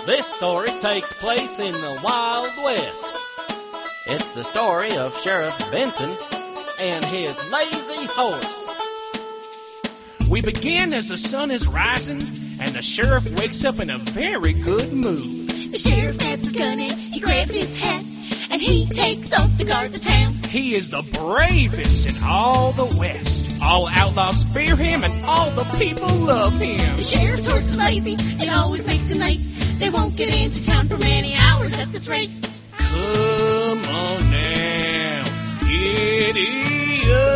This story takes place in the Wild West. It's the story of Sheriff Benton and his lazy horse. We begin as the sun is rising, and the sheriff wakes up in a very good mood. The sheriff grabs his gun and he grabs his hat, and he takes off to guard the town. He is the bravest in all the West. All outlaws fear him, and all the people love him. The sheriff's horse is lazy, it always makes him late. They won't get into town for many hours at this rate. Come on now, giddy up.